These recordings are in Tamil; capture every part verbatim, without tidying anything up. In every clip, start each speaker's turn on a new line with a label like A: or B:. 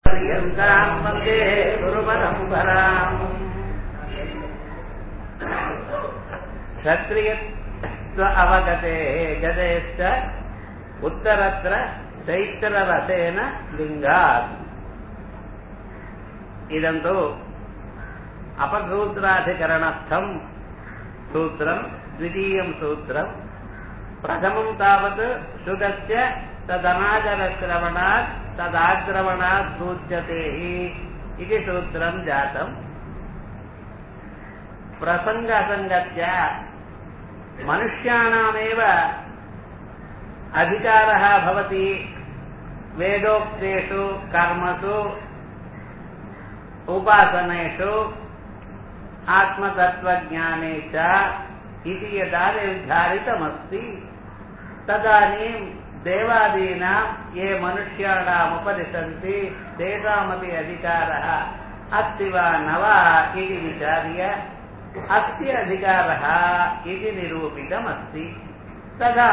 A: पर्यन्तां वन्दे गुरुपरम्पराम् क्षत्रियत्व अवगते गदेश्च उत्तरत्र चैत्ररसेन लिङ्गात् इदं तु अपसूत्राधिकरणस्थं सूत्रं द्वितीयं सूत्रं प्रथमं तावत् शुगस्य तदनागरश्रवणात् तदाग्रवणात् सूच्यते इति सूत्रं जातम्। प्रसङ्गसङ्गत्या मनुष्याणामेव अधिकारः भवति वेदोक्तेषु कर्मसु उपासनेषु आत्मतत्त्वज्ञाने च इति यदा निर्धारितमस्ति तदानीं देवादीनां ये मनुष्याणामुपरि सन्ति तेषामपि अधिकारः अस्ति वा न वा इति विचार्य अस्य अधिकारः इति निरूपितमस्ति। तदा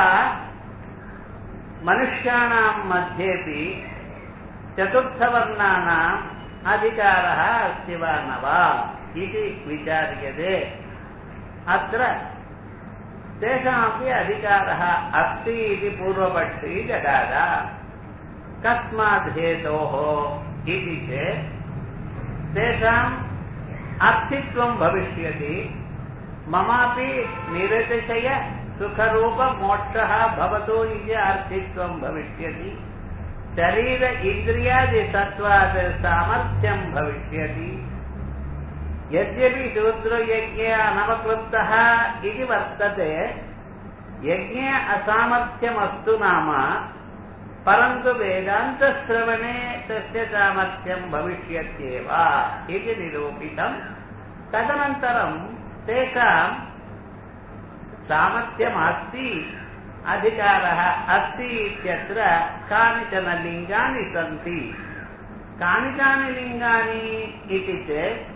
A: मनुष्याणां मध्येपि चतुर्थवर्णानाम् अधिकारः अस्ति वा न वा इति विचार्यते। अत्र तेषामपि अधिकारः अस्ति इति पूर्वपक्षी जगाद। कस्मात् हेतोः इति चेत् तेषाम् अर्थित्वं भविष्यति। ममापि निरतिशय सुखरूपमोक्षः भवतु इति अर्थित्वं भविष्यति। शरीर इन्द्रियादि सत्त्वात् सामर्थ्यं भविष्यति। यद्यपि शूद्रयज्ञे अनवक्लुप्तः इति वर्तते, यज्ञे असामर्थ्यमस्तु नाम, परन्तु वेदान्तश्रवणे तस्य सामर्थ्यं भविष्यत्येव इति निरूपितम्। तदनन्तरं तेषां सामर्थ्यमस्ति, अधिकारः अस्ति इत्यत्र कानिचन लिङ्गानि सन्ति। कानिकानि लिङ्गानि इति चेत्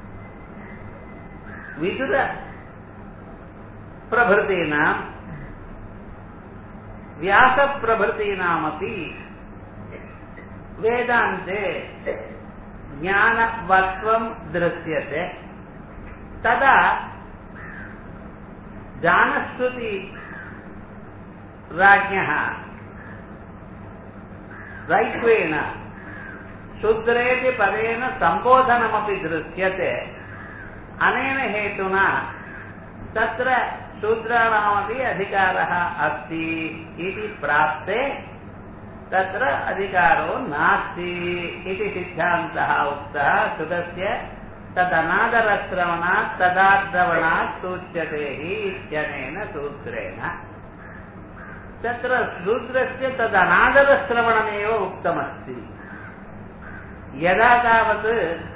A: विदुर प्रभृतीनां व्यासप्रभृतीनामपि वेदान्ते ज्ञानवत्त्वं दृश्यते। तदा जानश्रुति राज्ञः रैक्वेन शूद्रेति पदेन सम्बोधनमपि दृश्यते। अनेन हेतुना तत्र शूद्राणामपि अधिकारः अस्ति इति प्राप्ते तत्र अधिकारो नास्ति इति सिद्धान्तः उक्तः। शुगस्य तदनादरश्रवणात् तदाद्रवणात् सूच्यते इत्यनेन सूत्रेण। तत्र शूद्रस्य तदनादरश्रवणमेव उक्तमस्ति। यदा तावत्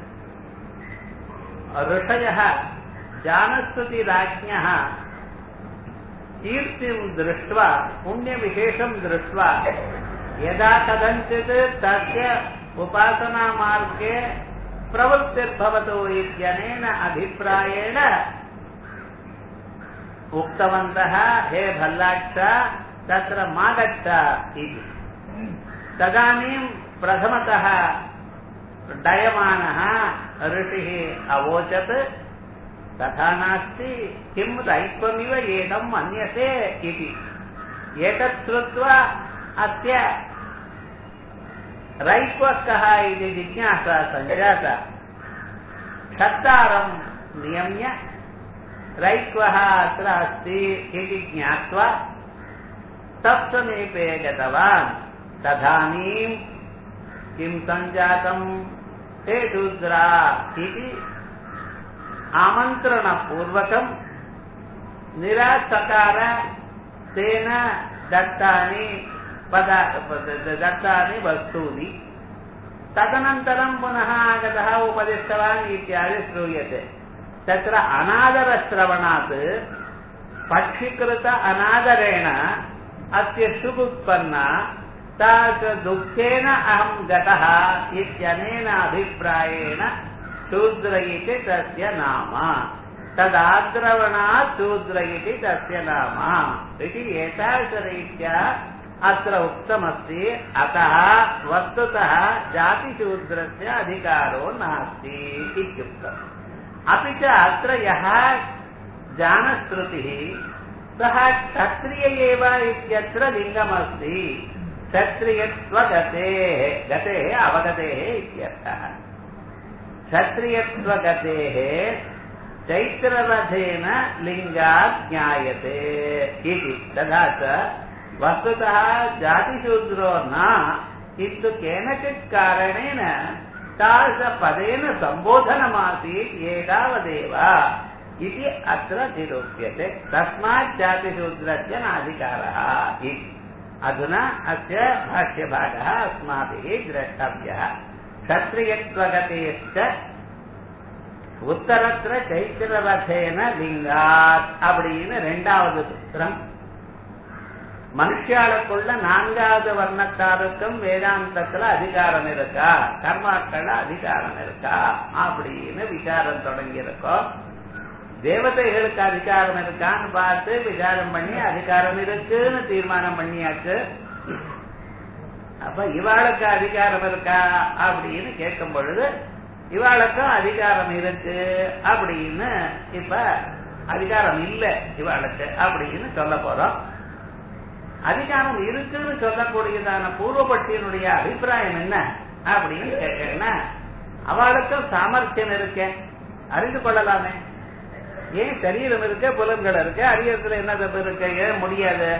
A: ऋषयः जानश्रुतिराज्ञः कीर्तिं दृष्ट्वा पुण्यविशेषं दृष्ट्वा यदा कथञ्चित् तस्य उपासनामार्गे प्रवृत्तिर्भवतु इत्यनेन अभिप्रायेण उक्तवन्तः, हे भल्लाक्ष तत्र मा गच्छ इति। तदानीं प्रथमतः डयमानः ऋषिः अवोचत्, तथा नास्ति, किं रैक्वमिव एदं मन्यसे इति। एतत् श्रुत्वा अस्य रैक्वः कः इति जिज्ञासा सञ्जाता। क्षत्तारं नियम्य रैक्वः अत्र अस्ति इति ज्ञात्वा तत्समीपे गतवान्। तदानीं किं सञ्जातं, हे शूद्रा इति आमन्त्रणपूर्वकं निरासकार तेन दत्तानि पद दत्तानि वस्तूनि। तदनन्तरं पुनः आगतः उपदिष्टवान् इत्यादि श्रूयते। तत्र अनादरश्रवणात् पक्षीकृत अनादरेण अस्य शुभुत्पन्ना दुःखेन अहं गतः इत्यनेन अभिप्रायेण शूद्र इति तस्य नाम। तदाद्रवणात् शूद्र इति तस्य नाम इति एतादृशरीत्या अत्र उक्तमस्ति अतः वस्तुतः जातिशूद्रस्य अधिकारो नास्ति इत्युक्तम्। अपि च अत्र यः जानश्रुतिः सः क्षत्रिय एव इत्यत्र लिङ्गमस्ति। क्षत्रियत्वगतेः गतेः अवगतेः इत्यर्थः। क्षत्रियत्वगतेः चैत्ररथेन लिङ्गात् ज्ञायते इति। तथा च वस्तुतः जातिशूद्रो न किन्तु केनचित् कारणेन तादृशपदेन सम्बोधनमासीत् एतावदेव इति अत्र निरूप्यते। तस्मात् जातिशूद्रस्य नाधिकारः इति। अधुना अस्य भाष्यभागः अस्माभिः द्रष्टव्यः। क्षत्रियत्वगतेश्च उत्तरत्र चैत्ररथेन लिङ्गात् அப்படின்னு ரெண்டாவது சூத்திரம். மனுஷியாளுக்குள்ள நான்காவது வர்ணத்தாருக்கும் வேதாந்தத்துல அதிகாரம் இருக்கா, கர்மாக்கள் அதிகாரம் இருக்கா அப்படின்னு விசாரம் தொடங்கி இருக்கோம். தேவதைகளுக்கு அதிகாரம் இருக்கான்னு பார்த்து விசாரம் பண்ணி அதிகாரம் இருக்குன்னு தீர்மானம் பண்ணியாச்சு. அப்ப இவாளுக்கு அதிகாரம் இருக்கா அப்படின்னு கேட்கும் பொழுது இவாளுக்கும் அதிகாரம் இருக்கு அப்படின்னு இப்ப அதிகாரம் இல்லை இவாளுக்கு அப்படின்னு சொல்ல போறோம். அதிகாரம் இருக்குன்னு சொல்லக்கூடியதான பூர்வபட்சியினுடைய அபிப்பிராயம் என்ன அப்படின்னு கேட்டேன்னா, அவளுக்கும் சாமர்த்தியம் இருக்க அறிந்து கொள்ளலாமே. ஏன் சரீரம் இருக்க, புலன்கள் இருக்க, அறியறதுல என்ன தப்பு இருக்க, ஏன் முடியாது?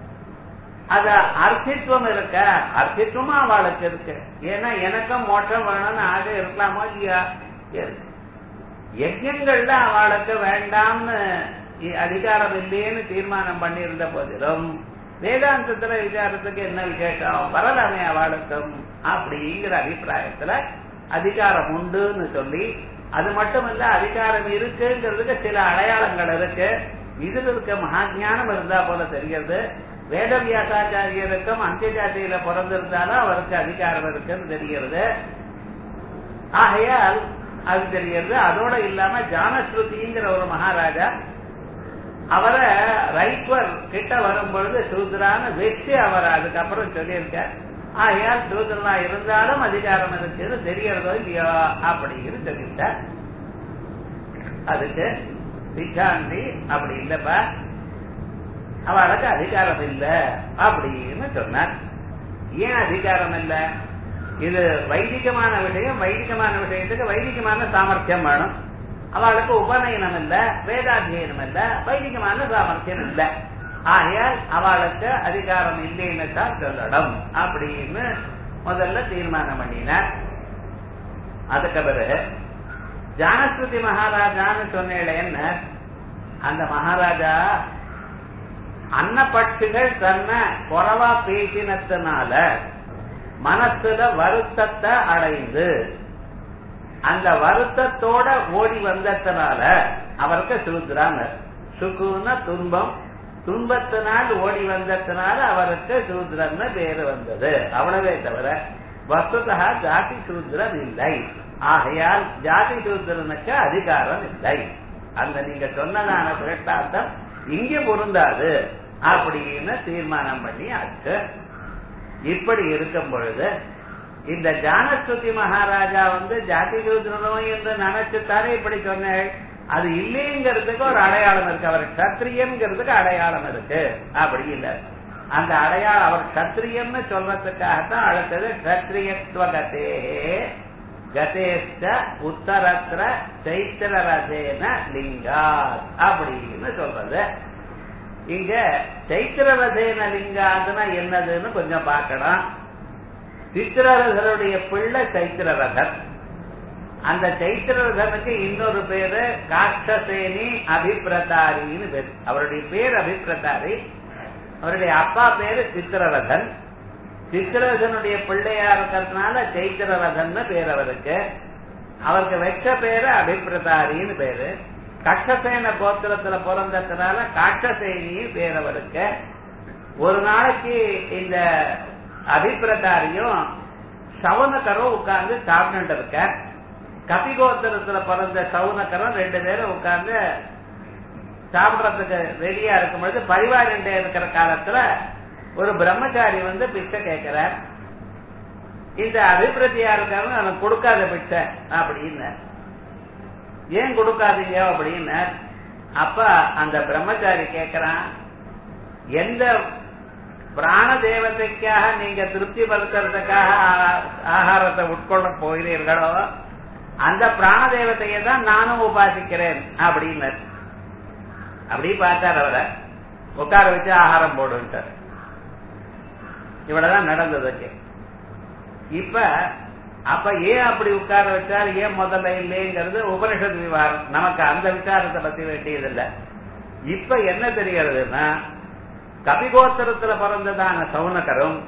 A: அத அர்த்தித்துவம் இருக்க, அர்த்தித்துவமா அவளுக்கு இருக்கு. ஏன்னா எனக்கும் மோட்சம் வேணும்னு ஆக இருக்கலாமோ இல்லையா? யஜ்யங்கள்ல அவளுக்கு வேண்டாம்னு அதிகாரம் இல்லையேன்னு தீர்மானம் பண்ணியிருந்த போதிலும் வேதாந்தத்துல விசாரத்துக்கு என்ன விசேஷம் வரலாமே அவளுக்கும் அப்படிங்கிற அபிப்பிராயத்துல அதிகாரம் உண்டுன்னு சொல்லி, அது மட்டுமல்ல அதிகாரம் இருக்குங்கிறதுக்கு சில அடையாளங்கள் இருக்கு. இதுல இருக்க மகாஜானம் இருந்தா போல தெரிகிறது. வேத வியாசாச்சாரியருக்கும் அந்திய ஜாதியில பிறந்திருந்தாலும் அவருக்கு அதிகாரம் இருக்குன்னு தெரிகிறது. ஆகையால் அது தெரிகிறது. அதோட இல்லாம ஜானஸ்ருதிங்கிற ஒரு மகாராஜா அவரை ரைட்வர் கிட்ட வரும்பொழுது சூத்ரான்னு வச்சு அவர் அதுக்கப்புறம் சொல்லியிருக்க. ஆகையால் சூத்ரனா இருந்தாலும் அதிகாரம் இருக்குன்னு தெரியறதோ இல்லையோ அப்படின்னு சொல்லிட்டார். அதுக்கு பிச்சாண்டி அப்படி இல்லப்பா, அவளுக்கு அதிகாரம் இல்லை அப்படின்னு சொன்னார். ஏன் அதிகாரம் இல்லை? இது வைதிகமான விஷயம். வைதிகமான விஷயத்துக்கு வைதிகமான சாமர்த்தியம் வேணும். அவளுக்கு உபநயனம் இல்ல, வேதாத்தியனம் இல்ல, வைதிகமான சாமர்த்தியம் இல்ல. ஆகையால் அவளுக்கு அதிகாரம் இல்லைன்னு தான் சொல்லணும் அப்படின்னு முதல்ல தீர்மானம் பண்ணினார். அதுக்கு பிறகு ஜானஸ்ருதி மகாராஜான்னு சொன்னேன். அந்த மகாராஜா அன்னப்பட்சிகள் தன்னை குறவா பேசினத்தினால மனசுல வருத்தத்தை அடைந்து அந்த வருத்தத்தோட ஓடி வந்ததுனால அவருக்கு சூத்ரான். சுகுன துன்பம், துன்பத்தினால் ஓடி வந்ததுனால அவருக்கு சூத்ரன்னு பேரு வந்தது. அவ்வளவே தவிர வஸ்துதா ஜாதி சூத்ரன் இல்லை. ஆகையால் ஜாதி சூத்ரனுக்கு அதிகாரம் இல்லை. அந்த நீங்க சொன்னதான பிரஷ்டாந்தம் இங்க பொருந்தாது அப்படின்னு தீர்மானம் பண்ணி ஆச்சு. இப்படி இருக்கும் பொழுது இந்த ஜானஸ்ருதி மகாராஜா வந்து ஜாதி சூத்ரனோ என்று நினைச்சுத்தானே இப்படி சொன்னேன். அது இல்லைங்கிறதுக்கு ஒரு அடையாளம் இருக்கு. அவர் கத்திரியன்கிறதுக்கு அடையாளம் இருக்கு. அப்படி இல்லை. அந்த அடையாளம் அவர் கத்திரியன்னு சொல்றதுக்காகத்தான் அடுத்தது கத்திரியத்துவகதே கதேஷ்ட உத்தரத்திர சைத்திரரதேன லிங்காத் அப்படின்னு சொல்றது. இங்க சைத்திரரதேன லிங்காத்னா என்னதுன்னு கொஞ்சம் பார்க்கணும். சித்திரரதனுடைய பிள்ளை சைத்திரரதன். அந்த சைத்திரரதனுக்கு இன்னொரு பேரு காட்சசேனி அபிப்பிரதாரின்னு பேரு. அவருடைய பேர் அபிப்பிரதாரி. அவருடைய அப்பா பேரு சித்திரரதன். சித்திரரதனுடைய பிள்ளையா இருக்கிறதுனால சைத்திரரதன் பேர் அவருக்கு. அவருக்கு வச்ச பேரு அபிப்பிரதாரின்னு பேரு. கட்சசேன கோத்திரத்துல பிறந்ததுனால காட்சசேனின்னு பேர் அவருக்கு. ஒரு நாளைக்கு இந்த அபிப்பிரதாரியும் சவுனக்கரும் உட்கார்ந்து சாப்பிட்டு இருக்க. கபிகோத்திரத்துல பிறந்த சவுனக்கரும் ரெண்டு பேரும் உட்கார்ந்து சாப்பிடறதுக்கு ரெடியா இருக்கும் பொழுது பரிவாரிண்டே இருக்கிற காலத்துல ஒரு பிரம்மச்சாரி வந்து பிச்சை கேட்கிறார். இந்த அபிப்பிரத்தியா இருக்காரு எனக்கு கொடுக்காத பிச்சை அப்படின்னு. ஏன் கொடுக்காதீங்க அப்படின்னு. அப்ப அந்த பிரம்மச்சாரி கேட்கிறான், எந்த பிராண தேவதைக்காக நீங்க திருப்தி படுத்துறதுக்காக ஆகாரத்தை உட்கொள்ள போகிறீர்களோ அந்த பிராண தேவதையை தான் நானும் உபாசிக்கிறேன் அப்படின்னு. அப்படி பார்த்தார். அவரை உட்கார வச்சு ஆகாரம் போடுன்ட்டார். இவ்வளவுதான் நடந்ததுக்கு. இப்ப அப்ப ஏன் அப்படி உட்கார வச்சார், ஏன் முதல்ல இல்லைங்கிறது உபனிஷத் விவகாரம். நமக்கு அந்த விசாரத்தை பத்தி வேண்டியதில்லை. இப்ப என்ன தெரிகிறதுன்னா, கபிகோத்திரத்துல பிறந்ததான சவுனகரும்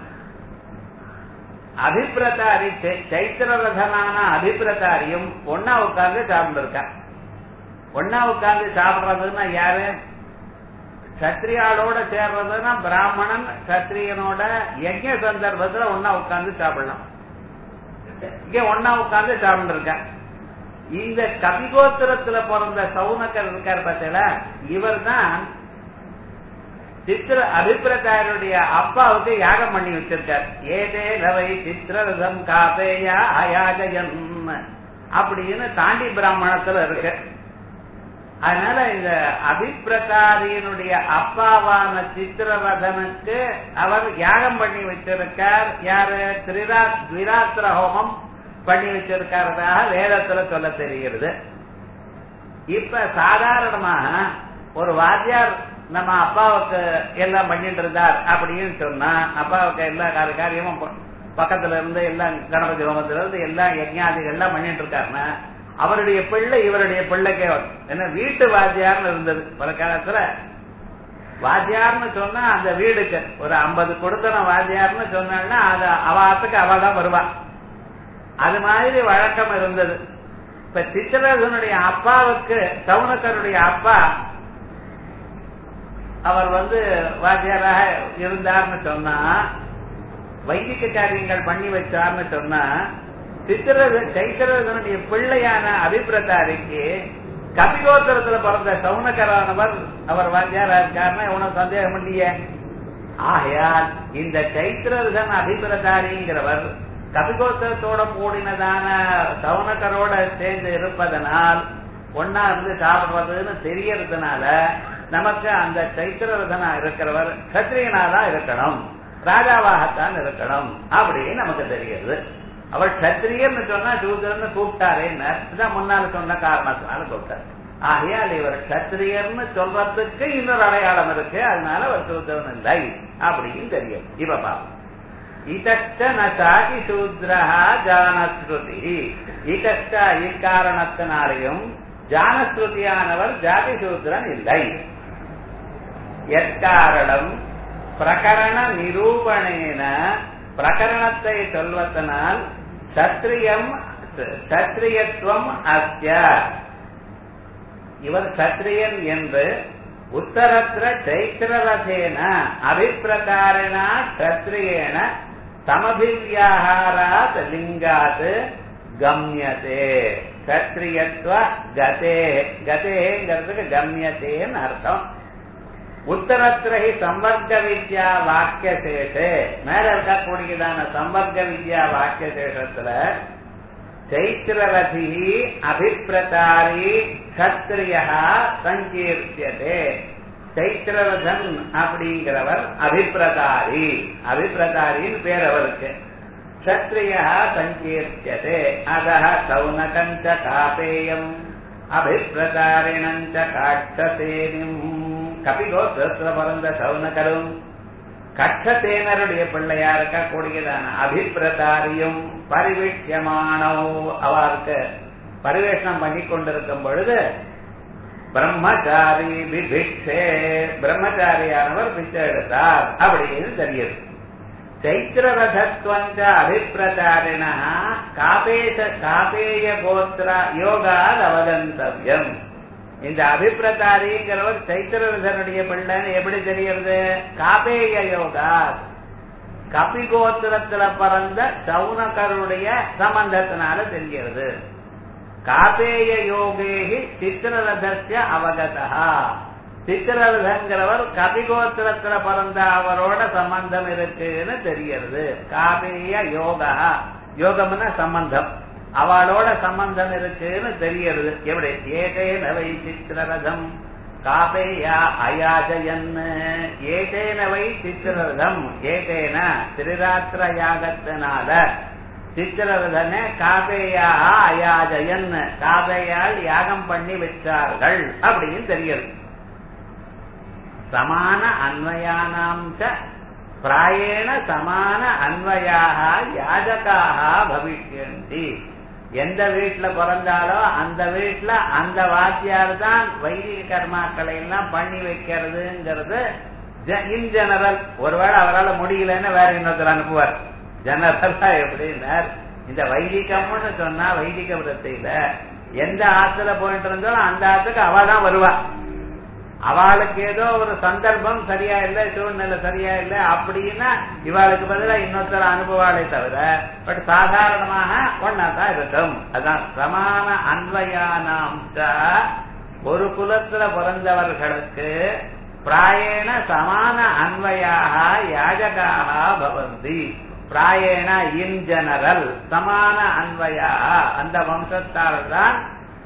A: அபிப்பிரதாரி சைத்திரரதனான அபிப்பிரதாரியும் ஒன்னா உட்கார்ந்து சாப்பிட்டுருக்கா. ஒன்னா உட்கார்ந்து சாப்பிடுறதுன்னா யாரு? சத்திரியாளோட சேர்றதுன்னா பிராமணன் சத்திரியனோட யஜ்ஞ சந்தர்ப்பத்துல ஒன்னா உட்கார்ந்து சாப்பிடலாம். இங்க ஒன்னா உட்கார்ந்து சாப்பிட்டு இருக்க. இந்த கபிகோத்திரத்துல பிறந்த சவுனகர் இருக்கார் பார்த்தீங்களா, இவர் தான் சித்திர அபிப்பிரதாருடைய அப்பாவுக்கு யாகம் பண்ணி வச்சிருக்கார். ஏதே லவை சித்திரரதம் காபேயா அயாஜயம் அப்படின்னு தாண்டி பிராமணத்துல இருக்கு. அதனால இந்த அபிப்பிரதாரியினுடைய அப்பாவான சித்திரரதனுக்கு அவர் யாகம் பண்ணி வச்சிருக்கார். யாரு? திரிராத்திர ஹோமம் பண்ணி வச்சிருக்கிறதாக வேதத்துல சொல்ல தெரிகிறது. இப்ப சாதாரணமாக ஒரு வாத்தியார் நம்ம அப்பாவுக்கு எல்லாம் பண்ணிட்டு இருந்தார் அப்படின்னு சொன்னா, அப்பாவுக்கு எல்லா காரியமும் பக்கத்துல இருந்து எல்லாம் கணபதி ஹோமத்துல இருந்து எல்லாம் யஜ்ஞாதிகள் எல்லாம் பண்ணிட்டு இருக்காருன்னா அவருடைய பிள்ளை இவருடைய பிள்ளைக்கே என்ன வீட்டு வாத்தியார்னு இருந்தது பல காலத்துல. வாத்தியார்னு சொன்னா அந்த வீடுக்கு ஒரு ஐம்பது கொடுத்தன வாத்தியார்னு சொன்னா அது அவாத்துக்கு அவ தான் வருவா. அது மாதிரி வழக்கம் இருந்தது. இப்ப சித்திரரதனுடைய அப்பாவுக்கு சவுனகருடைய அப்பா அவர் வந்து வாத்தியாராக இருந்தார்னு சொன்னா, வைதிக காரியங்கள் பண்ணி வச்சார்னு சொன்னா, சித்திரத சைத்திரதனுடைய பிள்ளையான அபிப்பிரதாரிக்கு கபிகோத்திரத்துல பிறந்த சவுனகரானவர் அவர் வாத்தியாரா இருக்காருன்னா உனக்கு சந்தேகம் இல்லையே. ஆகையால் இந்த சைத்திரதன் அபிப்பிரதாரிங்கிறவர் கபிகோத்திரத்தோட கூடினதான சவுனகரோட சேர்ந்து இருப்பதனால் ஒன்னா இருந்து சாப்பிடுறதுன்னு தெரியறதுனால நமக்கு அந்த சைத்திரரதனா இருக்கிறவர் கத்திரியனாதான் இருக்கணும், ராஜாவாகத்தான் இருக்கணும் அப்படின்னு நமக்கு தெரிகிறது. அவர் கத்திரியன்னு சொன்னா சூத்திரன்னு கூப்பிட்டாரேன்னு முன்னால சொன்ன காரணத்தினால கூப்பிட்டார். ஆகையால் இவர் கத்திரியர்னு சொல்றதுக்கு இன்னொரு அடையாளம் இருக்கு. அதனால அவர் சூத்திரன் இல்லை அப்படின்னு தெரியும். இப்ப பாப்போம். இதஷ்ட நசாகி சூத்ரஹா ஜானஸ்ருதி. இதஷ்ட இக்காரணத்தினாலையும் ஜானஸ்ருதியானவர் ஜாதி சூத்திரன் இல்லை. எக்காரணம் பிரகரண நிரூபணேன பிரகரணத்தை சொல்வதனால் சத்ரியம் சத்ரியத்துவம் அஸ்ய. இவர் சத்ரியன் என்று உத்தரத்திர சைத்திரரதேன அபிப்பிரகாரிணா சத்ரியேன சமபிவ்யாஹாராத் லிங்காத் கம்யதே. சத்ரியத்துவ கதே கதேங்கிறதுக்கு கம்யதேன்னு அர்த்தம். உத்தரத்திரஹி சம்பர்க்க வித்யா வாக்கிய சேஷே, மேல இருக்கக்கூடியதான சம்பர்க்க வித்யா வாக்கிய சேஷத்துல சைத்திரரதி அபிப்பிரதாரி கத்திரியா சங்கீர்த்தியதே. சைத்திரரதன் அப்படிங்கிறவர் அபிப்பிரதாரி, அபிப்பிரதாரின்னு பேர் அவருக்கு. கத்திரியா சங்கீர்த்தியதே. அதஹ சௌனகஞ்ச காபேயம் அபிப்பிரதாரிணஞ்ச காட்சசேனிம். கபிகோத்திரத்துல பிறந்த சவுனகரும் கட்சசேனருடைய பிள்ளையா இருக்க கூடியதான அபிப்பிரதாரியும் பரிவேஷ்யமானோ அவருக்கு பரிவேஷனம் பண்ணி கொண்டிருக்கும் பொழுது பிரம்மச்சாரி பிபிக்ஷே, பிரம்மச்சாரியானவர் பிச்சை எடுத்தார் அப்படின்னு தெரியுது. சைத்திரரதத்வஞ்ச அபிப்பிரதாரிண காபேஷ காபேய கோத்திர யோகாத் அவகந்தவ்யம். இந்த அபிப்பிரதாரிங்கிறவர் சைத்திரரதனுடைய பிள்ளைன்னு எப்படி தெரியுது? காபேய யோகா, கபிகோத்திரத்துல பிறந்த சவுனகருடைய சம்பந்தத்தினால தெரிகிறது. காபேய யோகேகி சித்திரரதஸ்ய அவகதா. சித்திரரதங்கிறவர் கபிகோத்திரத்துல பிறந்த அவரோட சம்பந்தம் இருக்குன்னு தெரிகிறது. காபேய யோகா, யோகம்னா சம்பந்தம், அவளோட சம்பந்தம் இருக்குன்னு தெரிகிறது. எப்படி? ஏதேன வை சித்திரரதம் காபேயா அயாஜயன், ஏதேன வை சித்திரரதம், ஏதேன திரிராத்திர யாகத்தினால சித்திரரதனை காபேயா அயாஜயன், காபேயால் யாகம் பண்ணி வச்சார்கள் அப்படின்னு தெரிகிறது. சமான அன்வயானாம் ச பிராயேண சமான அன்வயாக யாஜகாக பவிஷ்யந்தி. எந்த வீட்டுல பிறந்தாலோ அந்த வீட்டுல அந்த வாத்தியார் தான் வைதிக கர்மாக்களை எல்லாம் பண்ணி வைக்கிறதுங்கிறது இன் ஜெனரல். ஒருவேளை அவரால் முடியலன்னு வேற இன்னொருத்தர் அனுப்புவார். ஜெனரலா எப்படின்னார், இந்த வைதிகம்னு சொன்னா வைதிக விரத்தையில எந்த ஆத்துல போயிட்டு இருந்தாலும் அந்த ஆத்துக்கு அவ தான் வருவா. அவளுக்கு ஏதோ ஒரு சந்தர்ப்பம் சரியா இல்லை, சூழ்நிலை சரியா இல்லை அப்படின்னா இவாளுக்கு பதிலாக இன்னொருத்தர அனுபவாளே தவிர பட் சாதாரணமாக ஒன்னாதான் இருக்கும். அதான் சமான அன்வயானாம் ஒரு குலத்துல பிறந்தவர்களுக்கு பிராயேண சமான அன்வயாக யாஜகாக பவந்தி. பிராயேண இன் ஜெனரல் சமான அன்வயா, அந்த வம்சத்தால் தான்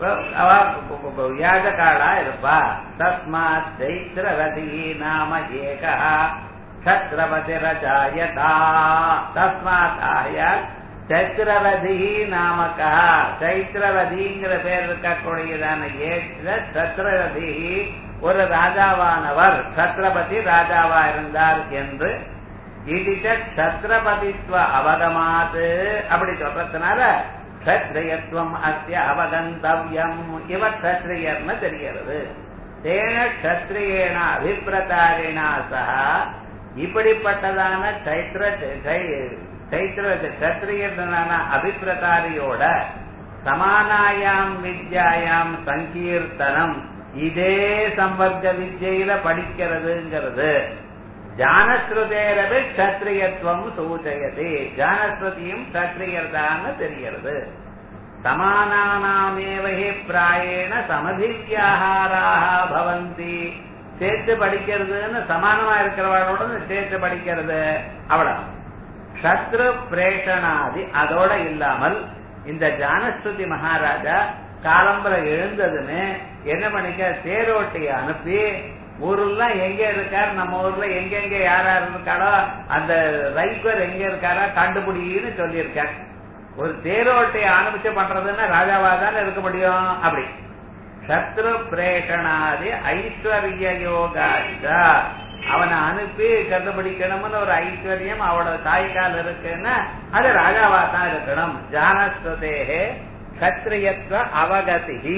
A: யாஜகாளா இருப்பா. தஸ்மாத் சைத்ரரதி நாம ஏகா சத்ரபதி ரஜாயதா. தஸ்மாத் ஆயால் சைத்ரரதி நாமகா, சைத்ரரதிங்கிற பேர் இருக்கக்கூடியதான சத்ரரதி ஒரு ராஜாவானவர், சத்ரபதி ராஜாவா இருந்தார் என்று இடிச்ச சத்ரபதித்வ அவகமாது அப்படி சொல்றதுனால க்ஷத்ரியத்துவம் அஸ்ய அவகந்தவ்யம், இவர் க்ஷத்ரியர்னு தெரிகிறது. தேன க்ஷத்ரியேன அபிப்பிரதாரிணா சஹ, இப்படிப்பட்டதான சைத்ர சைத்ர க்ஷத்ரியனான அபிப்பிரதாரியோட சமானாயாம் வித்யாயாம் சங்கீர்த்தனம், இதே சம்பர்க்க வித்யில படிக்கிறதுங்கிறது ஜானஸ்ருதேரவே க்ஷத்ரியத்துவம் சூச்சயதி. ஜானஸ்ருதியும் க்ஷத்ரியர்தான் தெரிகிறது. சமானானாமேவஹி பிராயேண சமதிவ்யாஹாராஹ பவந்தி. சேர்த்து படிக்கிறதுன்னு சமானமா இருக்கிறவளோட சேர்த்து படிக்கிறது அவ்வளவு. க்ஷத்ரு பிரேஷனாதி அதோட இல்லாமல் இந்த ஜானஸ்ருதி மகாராஜா காலம்பர எழுந்ததுன்னு என்ன பண்ணிக்க, தேரோட்டிய அனுப்பி ஊர்ல எங்க இருக்காரு, நம்ம ஊர்ல எங்கெங்க யார் யார் இருக்காரோ அந்த ரைவர் எங்க இருக்காரா கண்டுபிடின்னு சொல்லியிருக்காரு. ஒரு தேரோட்டையை ஆரம்பிச்சு பண்றதுன்னா ராஜாவா தானே இருக்க முடியும். அப்படி சத்ரு பிரேஷனாதி ஐஸ்வர்ய யோகாச்சா, அவனை அனுப்பி கண்டுபிடிக்கணும்னு ஒரு ஐஸ்வர்யம் அவனோட தாய்க்கால் இருக்குன்னா அது ராஜாவா தான் இருக்கணும். ஜானஸ்வதேஹே க்ஷத்ரியத்வ அவகதி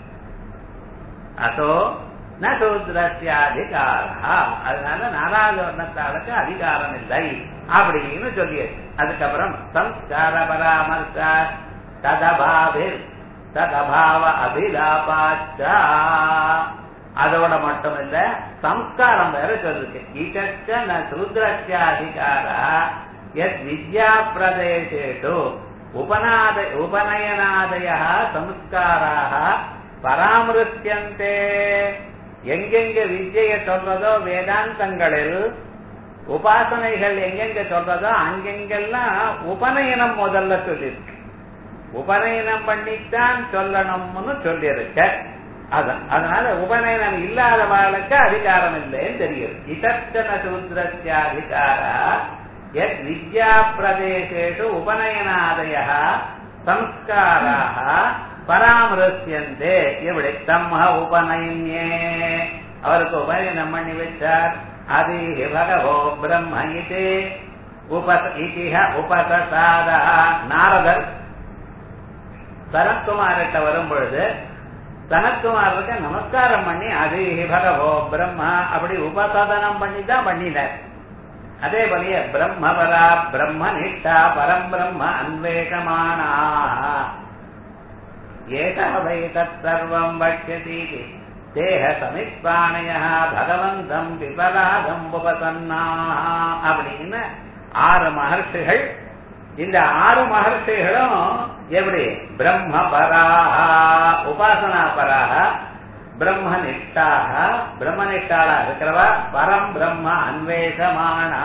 A: அதோ ந சூத்ரஸ்யாதிகாரா, அதனால நாலாவது வர்ணத்தாளுக்கு அதிகாரம் இல்லை அப்படின்னு சொல்லியாச்சு. அதுக்கப்புறம் சம்ஸ்கார பராமர்ச ததபாவிர் ததபாவ அபிலாபாச்சா, அதோட மட்டும் இல்ல சம்ஸ்காரம் வேற சொல்லிருக்கு. இதச்ச ந சூத்ரஸ்யாதிகாரா யத் வித்யா பிரதேசேஷு உபநாத உபநயனாதய சம்ஸ்காராக பராமரிச்சந்தே. எங்கெங்க வித்யை சொல்றதோ வேதாந்தங்களில் உபாசனைகள் எங்கெங்க சொல்றதோ அங்கெங்கெல்லாம் உபநயனம் முதல்ல சொல்லிருக்கு. உபநயனம் பண்ணித்தான் சொல்லணும்னு சொல்லியிருக்க. அதனால உபநயனம் இல்லாதவர்களுக்கு அதிகாரம் இல்லைன்னு தெரியுது. இதர்ச்சன சூத்ரஸ்யாதிகாரா யத் வித்யா பிரதேசேஷு உபநயனாதய சம்ஸ்காராக பராமரிச்சந்தே. எப்படி தம்ம உபநயன்யே, அவருக்கு உபநயனம் பண்ணி வச்சார். அதி பகவோ பிரம்ம இது உபச உபசாத. நாரதர் சனத்குமார்கிட்ட வரும் பொழுது சனத்குமாருக்கு நமஸ்காரம் பண்ணி அதி பகவோ பிரம்மா அப்படி உபசதனம் பண்ணி தான் பண்ணினார். அதே போலயே பிரம்மபரா பிரம்ம நிஷ்டா பரம் பிரம்ம அன்வேஷமானா ஏகவை தற்சர்வம் வக்ஷதி தேக சமித்பாணய பகவந்தம் விபலாதம் உபசன்னா அப்படின்னு ஆறு மகர்ஷிகள். இந்த ஆறு மகர்ஷிகளும் எப்படி பிரம்மபராக உபாசனா பராக பிரம்மனிஷ்டாக பிரம்மனிஷ்டாளா இருக்கிறவா பரம் பிரம்ம அன்வேஷமானா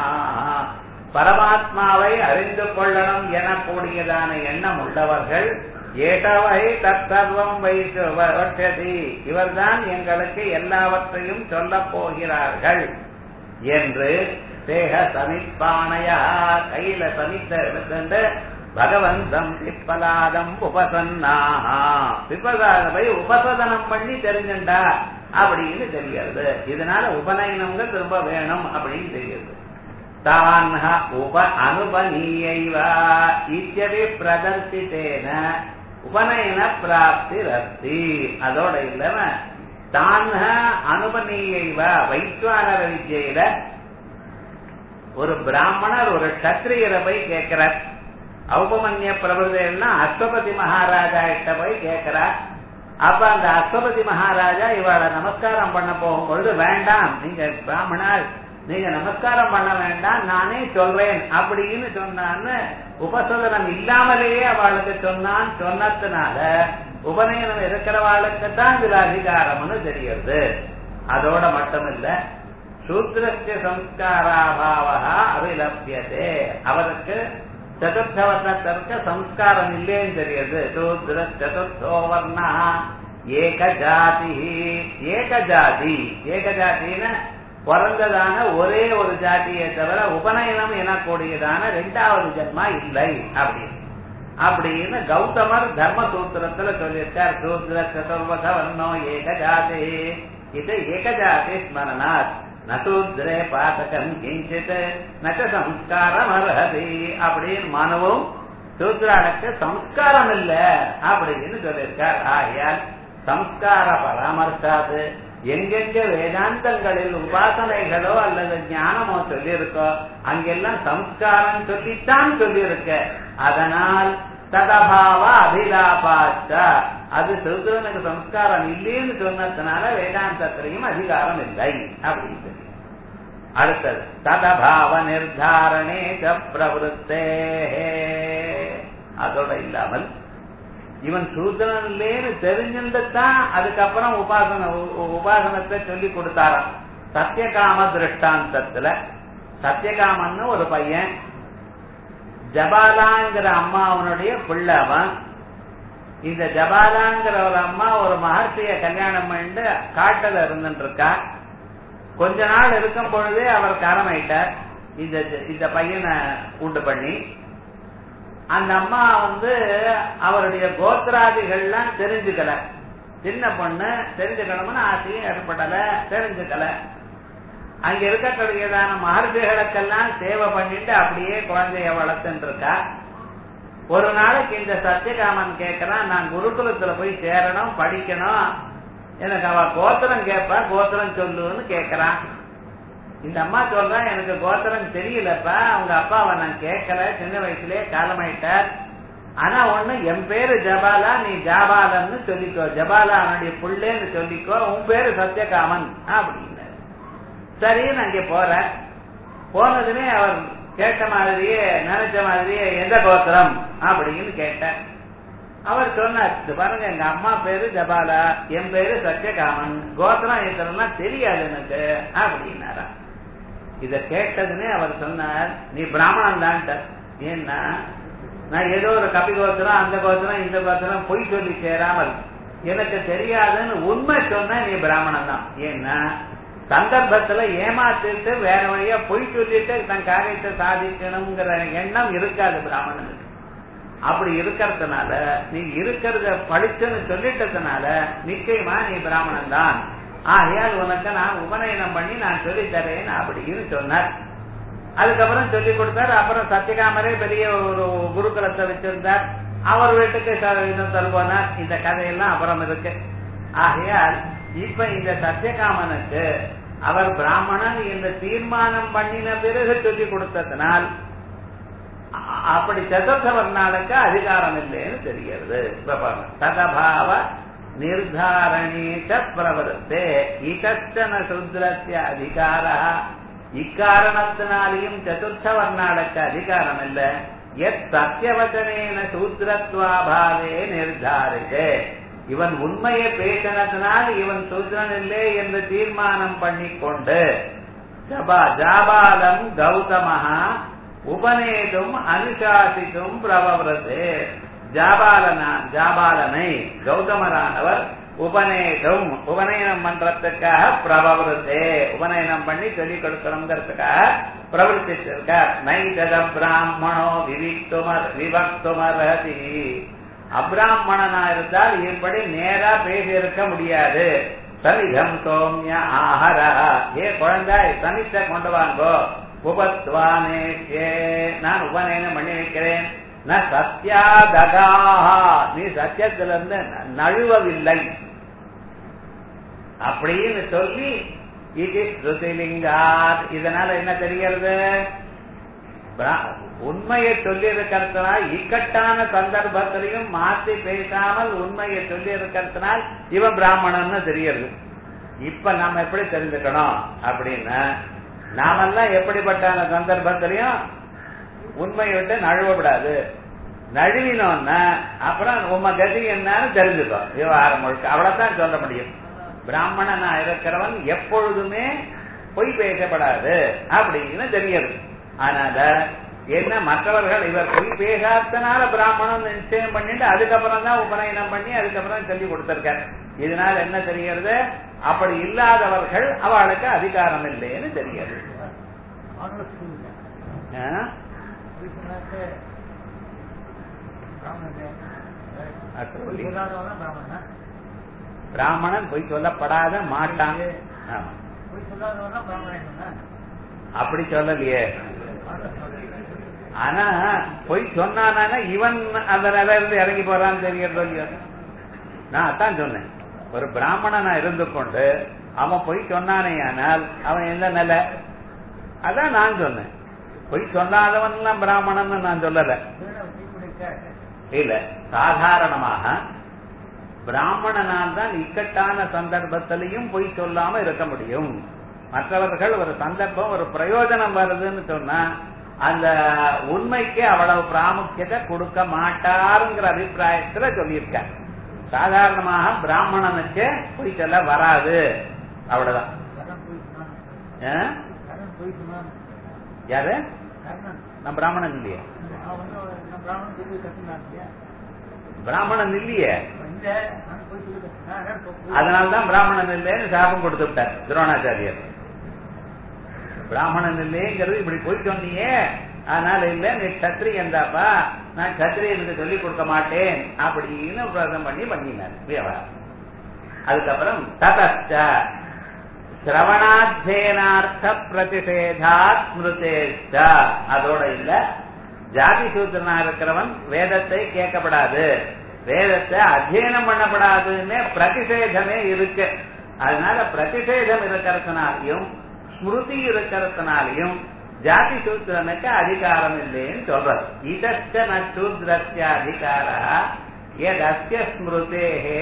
A: பரமாத்மாவை அறிந்து கொள்ளணும் எனக்கூடியதான எண்ணம் உள்ளவர்கள் ஏட்டவை தற்சர்வம் வைத்து இவர்தான் எங்களுக்கு எல்லாவற்றையும் சொல்ல போகிறார்கள் என்று தேக சமிப்பானையா கையில சமித்த பகவந்தம் பிப்பலாதம் உபசன்னாக பிப்பலாதை உபசதனம் பண்ணி தெரிஞ்சுண்டா அப்படின்னு தெரிகிறது. இதனால உபநயனம்ங்க திரும்ப வேணும் அப்படின்னு தெரியுது. தான் உப அனுபனீயைவா இத்யபி பிரதர்சித்தேன உபநயன பிராப்தி ரஸ்தி. அதோட இல்லாம தான் அனுபனீயைவா வைஸ்வானர வித்யில ஒரு பிராமணர் ஒரு கத்திரியரை போய் கேட்கிறார். ஔபமன்ய பிரபுதேன்னா அஸ்வபதி மகாராஜா கிட்ட போய் கேட்கிறார். அப்ப அந்த அஸ்வபதி மகாராஜா இவளை நமஸ்காரம் பண்ண போகும்பொழுது வேண்டாம், நீங்க பிராமணர், நீங்க நமஸ்காரம் பண்ண வேண்டாம், நானே சொல்றேன் அப்படின்னு சொன்னான்னு உபசோதனம் இல்லாமலேயே அவளுக்கு சொன்னான். சொன்னதுனால உபநயனம் இருக்கிறவாளுக்கு தான் இதுல அதிகாரம்னு தெரியுது. அதோட மட்டும் இல்ல, சூத்ரஸ்ய சம்ஸ்காராபாவா அபிலப்யதே, அவருக்கு சதுர்த்த வர்ணத்திற்கு சம்ஸ்காரம் இல்லைன்னு தெரியுது. சூத்ர சதுர்த்தோ வர்ணா ஏகஜாதி ஏகஜாதி ஏகஜாத்தின்னு பிறந்ததான ஒரே ஒரு ஜாதியை தவிர உபநயனம் எனக்கூடியதான இரண்டாவது ஜென்மா இல்லை அப்படின்னு அப்படின்னு கௌதமர் தர்ம சூத்திரத்துல சொல்லியிருக்கார். சூத்ர சதுர்வத வர்ணோ ஏகஜாதி, இது ஏகஜாதி ஸ்மரணாத் நூத்ரே பாதகம் கிஞ்சித் நச்ச சம்ஸ்காரம் அர்ஹதி அப்படின்னு மனுவும் சூத்ராளுக்கு சம்ஸ்காரம் இல்ல அப்படின்னு சொல்லியிருக்கார். ஆகையால் சம்ஸ்கார பராமர்சாது எங்கெங்க வேதாந்தங்களில் உபாசனைகளோ அல்லது ஞானமோ சொல்லியிருக்கோ அங்கெல்லாம் சம்ஸ்காரம் சொல்லித்தான் சொல்லியிருக்க. அதனால் ததபாவ அபிலாபாச்ச, அது சூத்ரனுக்கு சம்ஸ்காரம் இல்லைன்னு சொன்னதுனால வேதாந்தத்திலையும் அதிகாரம் இல்லை அப்படின்னு சொல்லி. அடுத்தது ததபாவ நிர்தாரணே பிரவருத்தே, அதோட இல்லாமல் இவன் சூத்ரன்லேன்னு தெரிஞ்சிருந்துதான் அதுக்கப்புறம் உபாசன உபாசனத்தை சொல்லி கொடுத்தாராம். சத்தியகாம திருஷ்டாந்தத்துல சத்தியகாமன்னு ஒரு பையன், ஜபாலாங்கிற அம்மா அவனுடைய பிள்ளவன். இந்த ஜபாலாங்கிற ஒரு அம்மா ஒரு மகர்ஷிய கல்யாணம் பண்ணிட்டு காட்டுல இருந்துட்டு இருக்கா. கொஞ்ச நாள் இருக்கும் பொழுதே அவர் காரணமாயிட்டார். இந்த இந்த பையனை உண்டு பண்ணி அந்த அம்மா வந்து அவருடைய கோத்திராதிகள்லாம் தெரிஞ்சுக்கல. சின்ன பொண்ணு தெரிஞ்சுக்கணும்னு ஆசையும் ஏற்படல, தெரிஞ்சுக்கல. அங்க இருக்கக்கூடியதான மகர்ஷிகளுக்கெல்லாம் சேவை பண்ணிட்டு அப்படியே குழந்தைய வளர்த்துட்டு இருக்கா. ஒரு நாளைக்கு இந்த சத்தியகாமன் கேட்கறான், நான் குருகுலத்துல போய் சேரணும், படிக்கணும், எனக்கு அவ கோத்திரம் கேட்பா, கோத்திரம் சொல்லுன்னு கேட்கறான். இந்த அம்மா சொல்றான், எனக்கு கோத்திரம் தெரியலப்பா, அவங்க அப்பாவை நான் கேட்கல, சின்ன வயசுலயே காலமாயிட்டார். ஆனா ஒண்ணு, என் பேரு ஜபாலா, நீ ஜாபாலன்னு சொல்லிக்கோ, ஜபாலா அவனுடைய புள்ளேன்னு சொல்லிக்கோ, உன் பேரு சத்தியகாமன் அப்படின்னு. சரின்னு அங்கே போற. போனதுமே அவர் கேட்ட மாதிரியே நினைச்ச மாதிரியே எந்த கோத்திரம் அப்படின்னு கேட்ட. அவர் சொன்னார், பாருங்க எங்க அம்மா பேரு ஜபாலா, என் பேரு சத்தியகாமன், கோத்திரம் எத்தனைலாம் தெரியாது எனக்கு அப்படின்னாரா. இத கேட்டதுமே அவர் சொன்னார், நீ பிராமணன் தான். ஏன்னா நான் ஏதோ ஒரு கபி கோத்திரம், அந்த கோத்திரம், இந்த கோத்திரம் பொய் சொல்லி சேராமல் எனக்கு தெரியாதுன்னு உண்மை சொன்ன நீ பிராமணன் தான். ஏன்னா சந்தர்ப்பத்துல ஏமாத்திட்டு வேற வழியா பொய் சொல்லிட்டு தன் காரியத்தை சாதிக்கணுங்கிற எண்ணம் இருக்காது பிராமணனுக்கு. அப்படி இருக்கிறதுனால நீ இருக்கிறத படிச்சுன்னு சொல்லிட்டதுனால நிச்சயமா நீ பிராமணன் தான். ஆகையால் உனக்கு நான் உபநயனம் பண்ணி நான் சொல்லி தரேன் அப்படின்னு சொன்னார். அதுக்கப்புறம் சொல்லி கொடுத்தார். அப்புறம் சத்தியகாமரே பெரிய ஒரு குருகுலத்தை வச்சிருந்தார். அவர் வீட்டுக்கு தருவார். இந்த கதையெல்லாம் அப்புறம் இருக்கு. ஆகையால் இப்ப இந்த சத்தியகாமனுக்கு அவர் பிராமணன் என்று தீர்மானம் பண்ணின பிறகு சொல்லி கொடுத்ததனால் அப்படி சதுர்த்த வர்ணாளுக்கு அதிகாரம் இல்லைன்னு தெரிகிறது. ததபாவ நிர்தாரணேச்ச பிரவருத்தே இதச்சன சூத்ரஸ்ய அதிகார, இக்காரணத்தினாலையும் சதுர்த்த வர்ணாளுக்கு அதிகாரம் இல்லை. எத் சத்தியவச்சனேன சூத்ரத்வாபாவே நிர்தாரித்தே, இவன் உண்மையை பேசினதுனால் இவன் சூத்ரன் இல்லை என்று தீர்மானம் பண்ணிக்கொண்டு ஜாபாலம் கௌதமஹா உபநேதும் அனுசாசித்தும் பிரபவரது ஜாபாலனா ஜாபாலனை கௌதமரானவர் உபநேதம் உபநயனம் பண்றதுக்காக பிரபவரது உபநயனம் பண்ணி சொல்லிக் கொடுக்கணுங்கிறதுக்காக பிரவர்த்திச்சிருக்கார். நைதத பிராமணோ விவிக்துமர் விபக்துமரதி அப்ராமணனா இருந்தால் இப்படி நேரா பேசி இருக்க முடியாது. சனிதம் சோம்ய ஆஹரா ஏ குழந்தாய் சனித்த கொண்டு வாங்கோ உபத்வானே நான் உபநயனம் பண்ணி வைக்கிறேன். ந சத்யாதகாஹா நீ சத்தியத்திலிருந்து நழுவவில்லை அப்படின்னு சொல்லி இது ஸ்ருதிலிங்காத் இதனால என்ன தெரிகிறது? உண்மையை சொல்லி இருக்கிறதுனால் இக்கட்டான சந்தர்ப்பத்திலையும் மாற்றி பேசாமல் உண்மையை சொல்லி இருக்கிறதுனால் இவன் பிராமணன்னு தெரிகிறது. இப்ப நாம எப்படி தெரிஞ்சுக்கணும் அப்படின்னா நாமெல்லாம் எப்படிப்பட்டான சந்தர்ப்பத்திலையும் உண்மையை விட்டு நழுவப்படாது. நழுவினோன்னா அப்புறம் உம்ம கதி என்னன்னு தெரிஞ்சுக்கணும். விவகாரம் முழுக்க அவ்வளவுதான் சொல்ல முடியும். பிராமணனா இருக்கிறவன் எப்பொழுதுமே பொய் பேசப்படாது அப்படின்னு தெரியுது. அதனால என்ன மற்றவர்கள் இவர் பொய் பேசாதனால பிராமணன் நிச்சயம் பண்ணிட்டு அதுக்கப்புறம் தான் உபநயனம் பண்ணி அதுக்கப்புறம் சொல்லி கொடுத்திருக்காரு. இதனால என்ன தெரிகிறது? அப்படி இல்லாதவர்கள் அவளுக்கு அதிகாரம் இல்லைன்னு தெரியாது. பிராமணன் பொய் சொல்லப்படாத மாட்டாங்க. அப்படி சொல்லலையே. ஆனா பொய் சொன்னானா இவன் அந்த நிலை இருந்து இறங்கி போறான்னு தெரியறது இல்லையா? நான் அதான் சொன்னேன். ஒரு பிராமணனா இருந்து கொண்டு அவன் பொய் சொன்னானே ஆனால் அவன் எந்த நிலை? அதான் நான் சொன்னேன். பொய் சொல்லாதவன் எல்லாம் பிராமணன் நான் சொல்லல. இல்ல, சாதாரணமாக பிராமணனால் தான் இக்கட்டான சந்தர்ப்பத்திலையும் பொய் சொல்லாம இருக்க முடியும். மற்றவர்கள் ஒரு சந்தர்ப்பம் ஒரு பிரயோஜனம் வருதுன்னு சொன்னா அந்த உண்மைக்கு அவ்வளவு பிராமுக்கியத்தை கொடுக்க மாட்டாருங்கிற அபிப்பிராயத்துல சொல்லியிருக்க. சாதாரணமாக பிராமணனுக்கு பொய் சொல்ல வராது, அவ்வளவுதான். யாரு? நான் பிராமணன் இல்லையே. பிராமணன் இல்லையே, அதனால்தான் பிராமணன் இல்லைன்னு சாபம் கொடுத்து விட்டார் துரோணாச்சாரியர். பிராமணன் இல்லைங்கிறது இப்படி போய் சொன்னியே, அதனால இல்ல நீ கத்திரியன் தாப்பா, நான் கத்திரியனுக்கு சொல்லிக் கொடுக்க மாட்டேன் அப்படின்னு பிரதம் பண்ணி பண்ணினார் வியாபாரம். அதுக்கப்புறம் ததச்ச சிரவணாத்தியனார்த்த பிரதிஷேதாத் ஸ்மிருதேச்ச, அதோட இல்ல ஜாதி சூத்திரனா இருக்கிறவன் வேதத்தை கேட்கப்படாது, வேதத்தை அத்தியனம் பண்ணப்படாதுன்னு பிரதிஷேதமே இருக்கு. அதனால பிரதிஷேதம் இருக்கிறதுனாலையும் ஸ்மிருதி இருக்கிறதுனாலையும் ஜாதி சூத்திரனுக்கு அதிகாரம் இல்லைன்னு சொல்றது. இதச்ச நூத்ரஸ்ய அதிகார எதஸ்ய ஸ்மிருதேஹே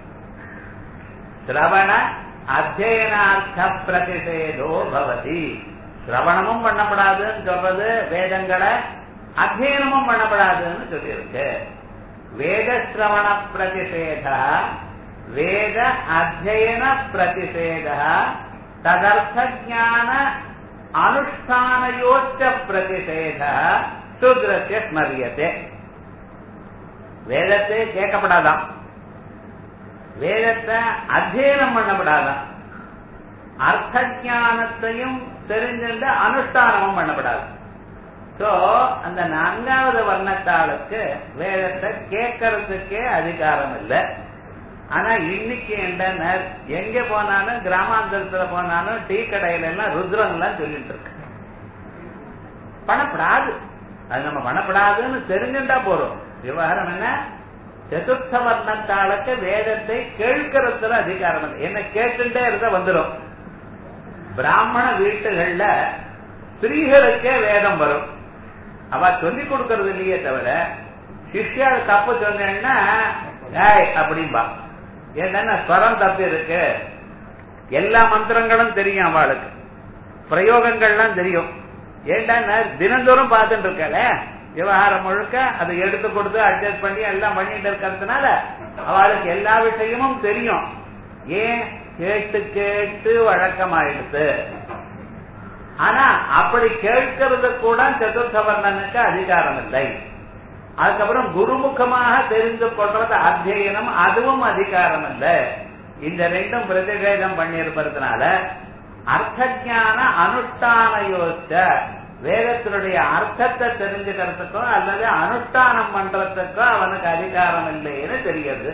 A: சிரவண அத்தியனார்த்த பிரதிஷேதோ பவதி. சிரவணமும் பண்ணப்படாதுன்னு சொல்றது வேதங்களை, அத்தியனமும் பண்ணப்படாதுன்னு சொல்லியிருக்கு. வேத சிரவண பிரதிஷேத வேத அத்தியன பிரதிஷேத ததர்த்த ஞான அனுஷ்டானயோச்ச பிரதிஷேத சூத்ரஸ்ய ஸ்மரியதே. வேதத்தை கேட்கப்படாதான், வேதத்தை அத்தியனம் பண்ணப்படாதான், அர்த்த ஞானத்தையும் தெரிஞ்சிருந்த அனுஷ்டானமும் பண்ணப்படாது. சோ அந்த நான்காவது வர்ணத்தாளுக்கு வேதத்தை கேட்கறதுக்கே அதிகாரம் இல்லை. ஆனா இன்னைக்கு என்ன, எங்க போனாலும் கிராமாந்தரத்துல போனாலும் டீ கடையில எல்லாம் ருத்ரன் எல்லாம் சொல்லிட்டு இருக்கு. பண்ணப்படாது, அது நம்ம பண்ணப்படாதுன்னு தெரிஞ்சுட்டா போறோம். விவகாரம் என்ன, சதுர்த்த வர்ணத்தாளுக்கு வேதத்தை கேட்கறதுல அதிகாரம் இல்லை. என்ன கேட்டுட்டே இருக்க வந்துடும். பிராமண வீட்டுகள்ல ஸ்திரீகளுக்கே வேதம் வரும், அவ சொல்லிக் கொடுக்கறது இல்லையே தவிர சிஷ்யால் தப்பு சொன்னேன்னா அப்படின்பா. ஏன்னா ஸ்வரம் தப்பு இருக்கு, எல்லா மந்திரங்களும் தெரியும் அவளுக்கு, பிரயோகங்கள்லாம் தெரியும். ஏன்னா தினந்தோறும் பார்த்துட்டு இருக்கல, விவகாரம் முழுக்க அதை எடுத்து கொடுத்து அட்ஜஸ்ட் பண்ணி எல்லாம் பண்ணிட்டு இருக்கிறதுனால அவளுக்கு எல்லா விஷயமும் தெரியும். ஏன் கேட்டு கேட்டு வழக்கமாயிடுது. ஆனா அப்படி கேட்கறது கூட சதுர்த்த வர்ணனுக்கு அதிகாரம் இல்லை. அதுக்கப்புறம் குருமுகமாக தெரிந்து கொள்றது அத்தியனம், அதுவும் அதிகாரம் இல்லை. இந்த ரெண்டும் பிரதிஷேதம் பண்ணியிருப்பதுனால அர்த்த ஞான அனுஷ்டான யோசிச்ச வேதத்தினுடைய அர்த்தத்தை தெரிஞ்சுக்கிறதுக்கோ அல்லது அனுஷ்டானம் பண்றதுக்கோ அவனுக்கு அதிகாரம் இல்லைன்னு தெரியுது.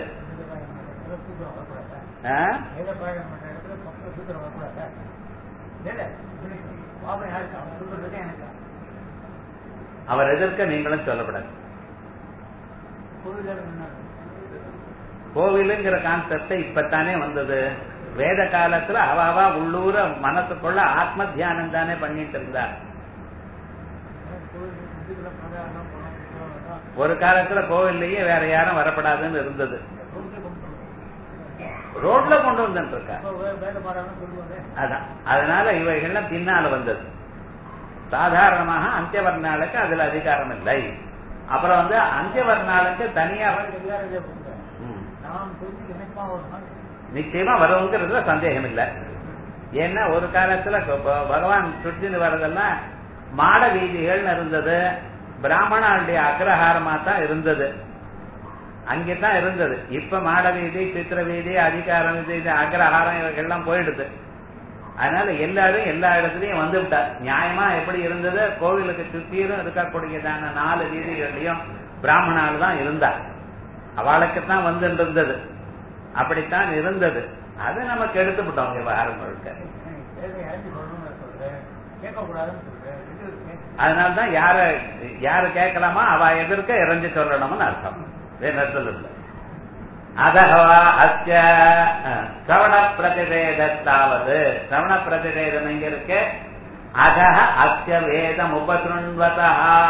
A: அவர் எதிர்க்க நீங்களும் சொல்லப்படாது. கோவிலுங்கிற கான்செப்ட் இப்பத்தானே வந்தது. வேத காலத்துல அவாவா உள்ளூர மனசுக்குள்ள ஆத்ம தியானம் தானே பண்ணிட்டு இருந்தார். ஒரு காலத்துல கோவில்லையே வேற யாரும் வரப்படாதுன்னு இருந்தது. ரோட்ல கொண்டு வந்துட்டு இருக்கா. அதான் அதனால இவைகள்லாம் பின்னால வந்தது. சாதாரணமாக அந்தியவர்ணாளுக்கு அதுல அதிகாரம் இல்லை. அப்புறம் வந்து அந்தியவர்ணாளுக்கு தனியா நிச்சயமா வருங்கிறதுல சந்தேகம் இல்லை. ஏன்னா ஒரு காலத்துல பகவான் சுற்றின்னு வர்றதெல்லாம் மாட வீதிகள் இருந்தது. பிராமணனுடைய அக்ரஹாரமா தான் இருந்தது, அங்கேதான் இருந்தது. இப்ப மாட வீதி, சித்திர வீதி, அதிகார வீதி, அக்ரஹாரம் இவைகள்லாம் போயிடுது. அதனால எல்லாரும் எல்லா இடத்துலயும் வந்து விட்டார். நியாயமா எப்படி இருந்தது, கோவிலுக்கு சுத்தியும் இருக்கக்கூடியதான நாலு வீதிகள்லயும் பிராமணால் தான் இருந்தார். அவளுக்குத்தான் வந்து இருந்தது, அப்படித்தான் இருந்தது. அதை நமக்கு எடுத்துவிட்டோம் விவகாரம் முழுக்க. அதனால்தான் யார யாரு கேட்கலாமா அவ எதிர்க்க இறஞ்சி சொல்லணும்னு அர்த்தம். சொல்லுங்க. அதகவா அஸ்ய சிரவண பிரதிவேதத்தாவது சிரவண பிரதிவேதம் எங்க இருக்கு? அதக அஸ்ய வேதம் உபசுண்வதா,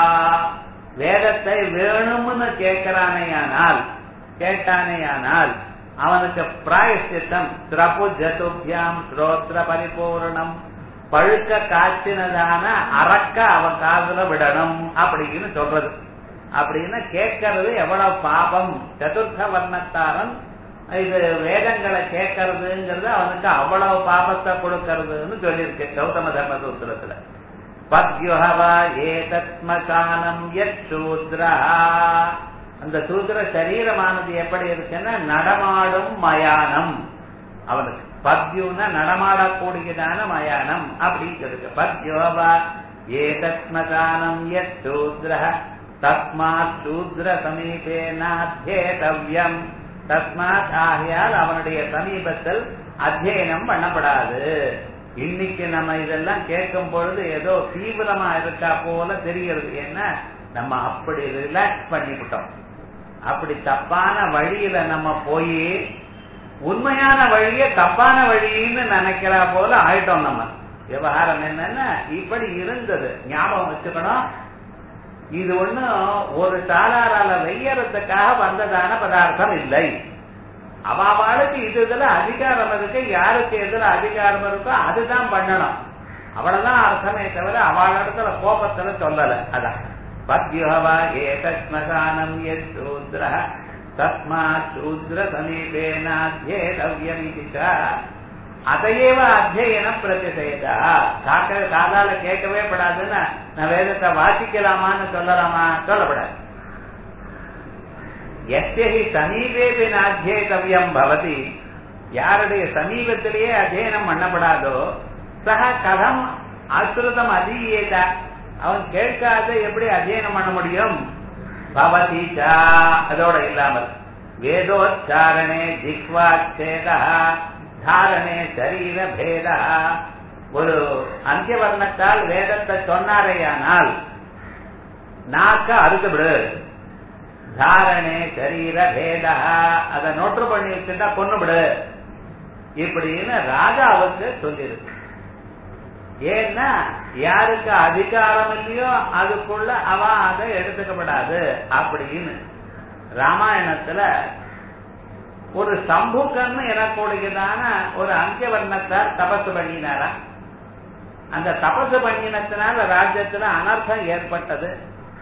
A: வேதத்தை வேணும்னு கேட்கிறானேயானால் கேட்டானேயானால் அவனுக்கு பிராயஷ்சித்தம் ஸ்ரபு ஜதுபியாம் ஸ்ரோத்ர பரிபூர்ணம், பழுக்க காய்ச்சினதான அரக்க அவன் காதுல விடணும் அப்படின்னு சொல்றது. அப்படின்னு கேட்கறது எவ்வளவு பாபம். சதுர்த்த வர்ணத்தாரன் இது வேதங்களை கேட்கறதுங்கிறது அவனுக்கு அவ்வளவு பாபத்தை கொடுக்கறதுன்னு சொல்லியிருக்கு கௌதம தர்ம சூத்திரத்துல. பத்யுஹவா ஏதத்மசானம் யச்சூத்ரா, அந்த சூத்திர சரீரமானது எப்படி இருக்குன்னா நடமாடும் மயானம். அவனுக்கு பத்யுன்னா நடமாடக்கூடியதான மயானம் அப்படின்னு இருக்கு. பத்யோவா ஏதத்மசானம் யச்சூத்ர தஸ்மாத் சூத்ர சமீபே நாத்யேதவ்யம், தஸ்மாத் ஆகையால் அவனுடைய சமீபத்தில் அத்தியனம் பண்ணப்படாது. இன்னைக்கு நம்ம இதெல்லாம் கேட்கும் பொழுது ஏதோ தீவிரமா இருக்கா போல தெரிகிறது. ஏன்னா நம்ம அப்படி ரிலாக்ஸ் பண்ணிவிட்டோம். அப்படி தப்பான வழியில நம்ம போய் உண்மையான வழிய தப்பான வழின்னு நினைக்கிறா போல ஆயிட்டோம். நம்ம விவகாரம் என்னன்னா இப்படி இருந்தது. ஞாபகம் வச்சுக்கணும், இது ஒண்ணும் ஒரு சாலாரால வெய்யறதுக்காக வந்ததான பதார்த்தம் இல்லை. அவளுக்கு இது இதுல அதிகாரம் இருக்கு, யாருக்கு எதுல அதிகாரம் இருக்கோ அதுதான் பண்ணணும். அவ்வளவுதான் அர்த்தமே தவிர அவளிடத்துல கோபத்துல சொல்லல. அதான் பத்யுஹவா ஏதஸ்மசானம் யத்சூத்ர தஸ்மாத் சூத்ர சமீபேனாத்யேதவ்யமிதி அதையேவ அத்தியனம் பிரதிஷேதா. காதால கேட்கவே படாதுன்னா நான் வேதத்தை வாசிக்கலாமான்னு சொல்லலாமா? சொல்லப்படாது. எஸ்யஹி சமீபேபி நாத்யேதவ்யம் பவதி, யாருடைய சமீபத்திலேயே அத்தியனம் பண்ணப்படாதோ சக கதம் அசுரதம் அதீயேதா, அவன் கேட்காத எப்படி அத்தியனம் பண்ண முடியும்? பவதி சா, அதோட இல்லாமல் வேதோச்சாரணே ஜிஹ்வாச்சேதா தாரணே சரீர பேதா, ஒரு அந்தியவர்ணத்தால் வேதத்தை சொன்னாரேயானால் நாக்க அறுத்து விடு. தாரணே சரீர பேதா, அதை நோட்டு பண்ணி வச்சுட்டா கொண்டு விடு இப்படின்னு ராஜாவுக்கு சொல்லியிருக்கு. ஏன்னா யாருக்கு அதிகாரம் இல்லையோ அதுக்குள்ள அவ அதை எடுத்துக்கப்படாது அப்படின்னு. ராமாயணத்துல ஒரு சம்புக்கன்னு எனக்கூடியதான ஒரு அந்தியவர்ணத்தார் தபசு பண்ணினாரா. அந்த தபசு பண்ணினத்தினால ராஜ்யத்துல அனர்த்தம் ஏற்பட்டது.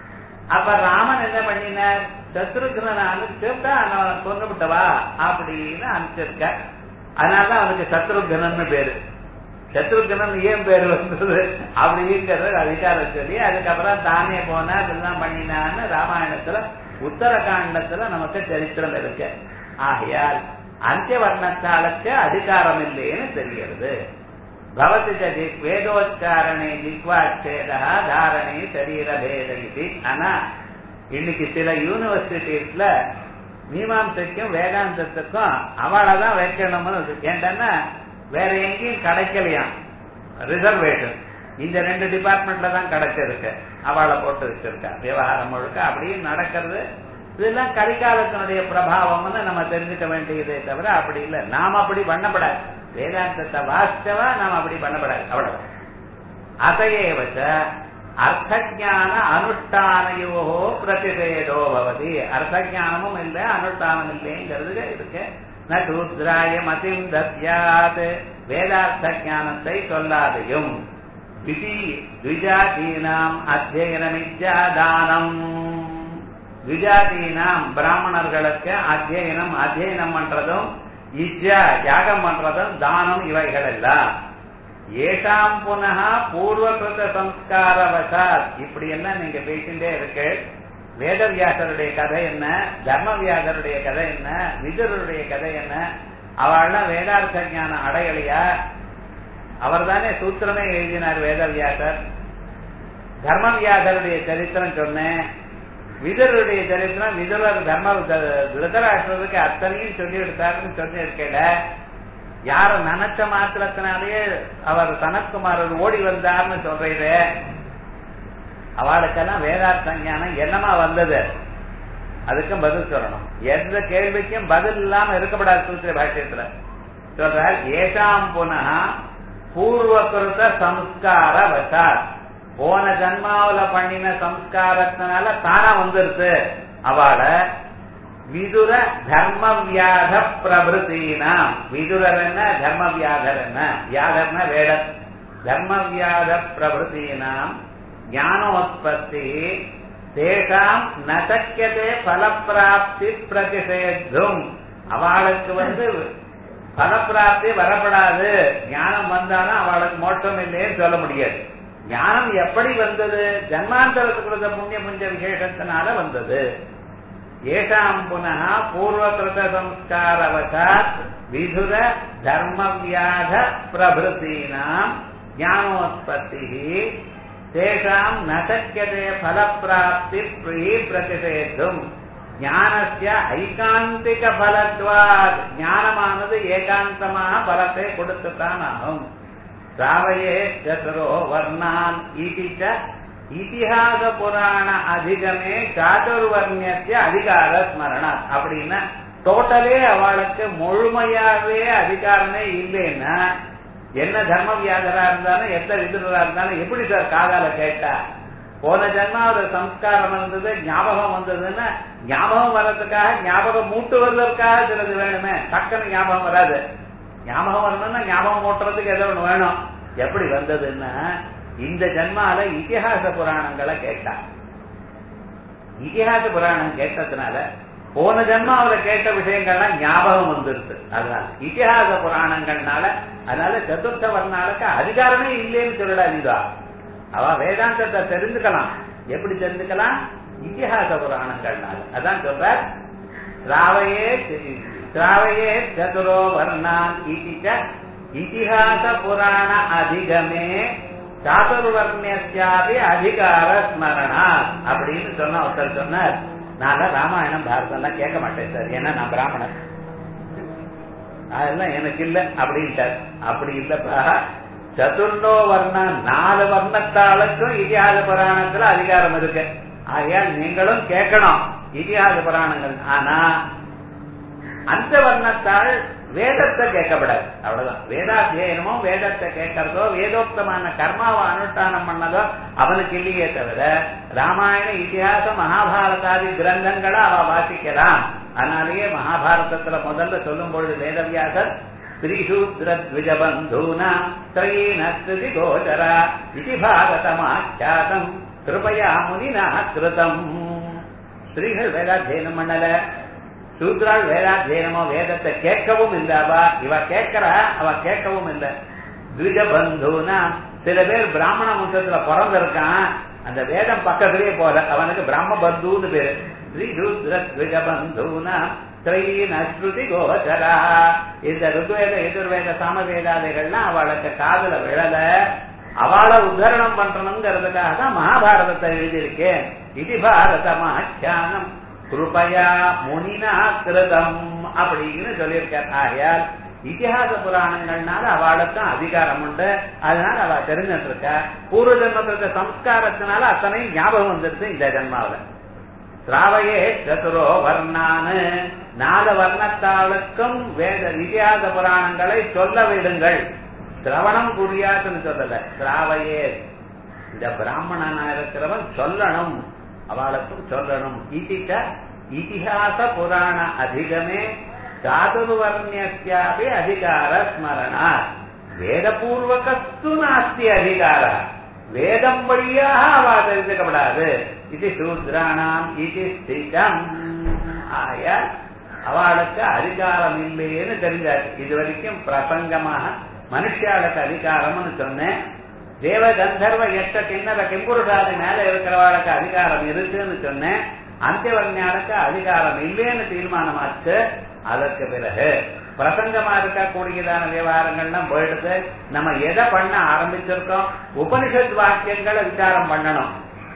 A: அப்ப ராமன் என்ன பண்ணினார், சத்ருக்னனை அனுப்பிச்சுட்டா அவன் கொண்டு விட்டவா அப்படின்னு அனுப்பிச்சிருக்க. அதனாலதான் அவனுக்கு சத்ருக்னன்னு பேரு. சத்ருக்னன் ஏன் பேரு வந்தது அப்படிங்கிறது அதிகாரம் சொல்லி அதுக்கப்புறம் தானே போனா இதெல்லாம் பண்ணினான்னு ராமாயணத்துல உத்தரகாண்டத்துல நமக்கு சரித்திரம் இருக்கு. ஆகையால் அந்தியவர்ணத்தாளுக்கு அதிகாரம் இல்லைன்னு தெரிகிறது. பவதி வேதோச்சாரணை ஜிக்வாட்சேதா தாரணை சரீர பேதி. ஆனா இன்னைக்கு சில யூனிவர்சிட்டிஸ்ல மீமாம்சைக்கும் வேதாந்தத்துக்கும் அவளைதான் வைக்கணும்னு. ஏன்டா வேற எங்கேயும் கிடைக்கலையாம் ரிசர்வேஷன். இந்த ரெண்டு டிபார்ட்மெண்ட்ல தான் கிடைச்சிருக்கு. அவளை போட்டு வச்சிருக்கா. விவகாரம் முழுக்க அப்படியும் நடக்கிறது. இதெல்லாம் கரிகாலத்தினுடைய பிரபாவம்னு நம்ம தெரிஞ்சுக்க வேண்டியதே தவிர அப்படி இல்லை. நாம் அப்படி பண்ணப்படாது. வேதாந்தத்தை வாஸ்தவா நாம் அப்படி பண்ணப்படாது. அவ்வளவு அதையே வச்ச அர்த்தஜான அனுஷ்டானையோ பிரதிஷேதோ பவதி. அர்த்தஜானமும் இல்லை அனுஷ்டானம் இல்லைங்கிறது இருக்கு. நூத்ராய மதிம் தத்யாத் வேதார்த்த ஞானத்தை சொல்லாதையும் த்விஜாதீனாம் அத்தியனமித்யாதானம். த்விஜாதீனாம் பிராமணர்களுக்கு அத்தியனம் அத்தியனம் பண்றதும் இஜ்ஜா யாகம் பண்றதும் தானம் இவைகள் எல்லாம் ஏஷாம் புனः பூர்வகிருத சம்ஸ்காரவசாத். இப்படி எல்லாம் நீங்க பேசிட்டே இருக்கு. வேதவியாசருடைய கதை என்ன, தர்மவியாசருடைய கதை என்ன, விதுரருடைய கதை என்ன, அவள்லாம் வேதார்த்த ஞானம் அடையலையா? அவர் தானே சூத்திரமே எழுதினார் வேதவியாசர். தர்மவியாசருடைய சரித்திரம் சொன்னேன். விதுரருடைய சரித்திரம் விதுரர் தர்ம திருதராஷ்டிரருக்கு அத்தனையும் சொல்லி எடுத்தாருன்னு சொல்லி இருக்கல. யாரும் நினைச்ச மாத்திரத்தினாலேயே அவர் சனத்குமாரர் ஓடி வந்தார்னு சொல்றீரு. அவளுக்கெல்லாம் வேதார்த்த ஞானம் என்னமா வந்தது? அதுக்கும் பதில் சொல்லணும். எந்த கேள்விக்கும் பதில் இல்லாம இருக்கப்படாது. சூத்திர பாஷ்யத்துல சொல்றார் ஏஷாம் புனः பூர்வகிருத சம்ஸ்கார வசாத். போன ஜன்மாவில பண்ணின சம்ஸ்காரத்தினால தானா வந்துருச்சு. அவளை விதுர தர்ம வியாத பிரபுத்தீனா. விதுரர் என்ன, தர்ம வியாதர் என்ன? வியாதர்னா வேடர். தர்ம வியாத பிரபுத்தீனாம் ஞானோத்பத்தி தேசாம் நசக்கியதே பலப்பிராப்தி பிரதிஷேத்தும். அவளுக்கு வந்து பலப்பிராப்தி வரப்படாது. ஞானம் வந்தாலும் அவளுக்கு மோட்சம் இல்லைன்னு சொல்ல முடியாது. ஞானம் எப்படி வந்தது? ஜன்மாந்தரத்துக்குள்ள புண்ணிய புஞ்ச விசேஷத்தினால வந்தது. ஏஷாம் புனः பூர்வகிருத சம்ஸ்காரவசாத் விதுர தர்ம வியாத பிரபுத்தீனாம் ஞானோத்பத்தி தேஷாம் நசக்கியதே பலப்பிராப்தி பிரதிஷேத்தும். ஞானஸ்ய ஐகாந்திக பலத்வாத். ஞானமானது ஏகாந்தமாக பலத்தை கொடுத்துத்தான் ஆகும். சாவையே சதுரோ வர்ணான் ஈதிச்ச இதிகாச புராண அதிகமே சாதுர்வர்ணியத்திய அதிகார ஸ்மரணம். அப்படின்னா டோட்டலே அவளுக்கு முழுமையாவே அதிகாரமே இல்லைன்னா என்ன தர்ம வியாதரா இருந்தாலும் எந்த விதுரா இருந்தாலும் எப்படி சார் காதால கேட்டா? போன ஜன்மாவோட சம்ஸ்காரம் வந்தது, ஞாபகம் வந்ததுன்னா ஞாபகம் வர்றதுக்காக ஞாபகம் மூட்டுவதற்காக சிலது வேணுமே. டக்குன்னு ஞாபகம் வராது. ஞாபகம் வரணும்னா ஞாபகம் மூட்டுறதுக்கு ஏதோ ஒண்ணு வேணும். எப்படி வந்ததுன்னா இந்த ஜன்மால இதிகாச புராணங்களை கேட்டா. இதிகாச புராணம் கேட்டதுனால போன ஜன்மாவில கேட்ட விஷயங்கள்லாம் ஞாபகம் வந்துருது. அதனால இதிகாச புராணங்கள்னால அதனால சதுர்த்த வர்ணாளுக்கு அதிகாரமே இல்லைன்னு சொல்லடாதீதா. அவ வேதாந்தத்தை தெரிஞ்சுக்கலாம். எப்படி தெரிஞ்சுக்கலாம்? இதிகாச புராணங்கள்னால. அதான் சொல்ற திராவையே திராவையே சதுரோ வர்ணான் இதிகாச புராண அதிகமே சாதுர்வர்ணியாபி அதிகார ஸ்மரணா அப்படின்னு சொன்ன ஒருத்தர் சொன்னார். நான் ராமாயணம் பாரதம் எல்லாம் கேட்க மாட்டேன் சார், ஏன்னா நான் பிராமணன், அதெல்லாம் எனக்கு இல்ல அப்படின்ட்டார். அப்படி இல்லப்பா, சதுர்ணோ வர்ணம் நாலு வர்ணத்தாளுக்கும் இதிகாச புராணத்துல அதிகாரம் இருக்கு. ஆகையால் நீங்களும் கேட்கணும் இதிகாச புராணங்கள். ஆனா அந்த வர்ணத்தால் வேதத்தை கேட்கப்படாது. அவ்வளவுதான். வேதாத்தியனமோ வேதத்தை கேட்கறதோ வேதோக்தமான கர்மாவை அனுஷ்டானம் பண்ணதோ அவனுக்கு இல்லையே தவிர ராமாயண இதிகாச மகாபாரதாதி கிரந்தங்களை அவ வாசிக்கலாம். அதனாலேயே மகாபாரதத்துல முதல்ல சொல்லும் பொழுது வேதவியாசர் ஸ்ரீசூத்ரத்விஜபந்தூனா ஸ்ரீநஸ்தி கோச்சரா இதி பாரதமாச்சாதம் கிருபையா முனினா கிருதம். ஸ்திரீகள் வேதாத்தியனம் பண்ணல, சூத்ரால் வேதாத்தியனமோ வேதத்தை கேட்கவும் இல்ல. அவ இவ கேட்கிறா, அவ கேட்கவும் இல்லை. துஜபந்துனா சில பேர் பிராமண வம்சத்துல பிறந்திருக்கான், அந்த வேதம் பக்கத்திலேயே போல, அவனுக்கு பிராம பந்துன்னு பேரு. ஸ்ரீருத்ரத்விஜபந்தூனா ஸ்ருதி கோச்சரா. இந்த ருத்வேத எதிர்வேத சாமவேதாதைகள்லாம் அவளுக்கு காதுல விழல. அவளை உத்தரணம் பண்றணுங்கிறதுக்காக தான் மகாபாரதத்தை எழுதியிருக்கேன். இது பாரதமாக்கியானம் கிருபையா முனினா கிருதம் அப்படின்னு சொல்லியிருக்கார். ஆகையால் இதிகாச புராணங்கள்னால அவளுக்கும் அதிகாரம் உண்டு. அதனால அவ தெரிஞ்சிட்டு இருக்க. பூர்வ ஜென்மத்திற்கு சம்ஸ்காரத்தினால அத்தனையும் ஞாபகம் வந்துருச்சு இந்த ஜென்மாவில. திராவையே சதுரோ வர்ணான்னு நாலு வர்ணத்தாளுக்கும் வேத இதிகாச புராணங்களை சொல்ல விடுங்கள். சிரவணம் புரியாதுன்னு சொல்லல, திராவையே இந்த பிராமணனா இருக்கிறவன் சொல்லணும், அவளுக்கும் சொல்லணும். இதிக இதிகாச புராண அதிகமே சாதுர்வர்ணியாபி அதிகார ஸ்மரணா. வேதபூர்வகஸ்து நாஸ்தி அதிகார, வேதம் வழியாக அவ தெரிஞ்சுக்கப்படாது. இது சூத்ராணாம் இது ஸ்திதம். ஆய அவளுக்கு அதிகாரம் இல்லைன்னு தெரிஞ்சாச்சு. இது வரைக்கும் பிரசங்கமாக மனுஷாளுக்கு அதிகாரம்னு சொன்னேன். தேவ கந்தர்வ எட்ட கிண்ணற கெம்புருடாதி மேல இருக்கிறவாளுக்கு அதிகாரம் இருக்குன்னு சொன்னேன். அந்தியவர்ணியாளுக்கு அதிகாரம் இல்லைன்னு தீர்மானமாச்சு. அதற்கு பிறகு பிரசங்கமா இருக்கக்கூடியதான விவகாரங்கள்லாம் போயிடுது. நம்ம எதை பண்ண ஆரம்பிச்சிருக்கோம்? உபனிஷத் வாக்கியங்களை விசாரம் பண்ணணும்.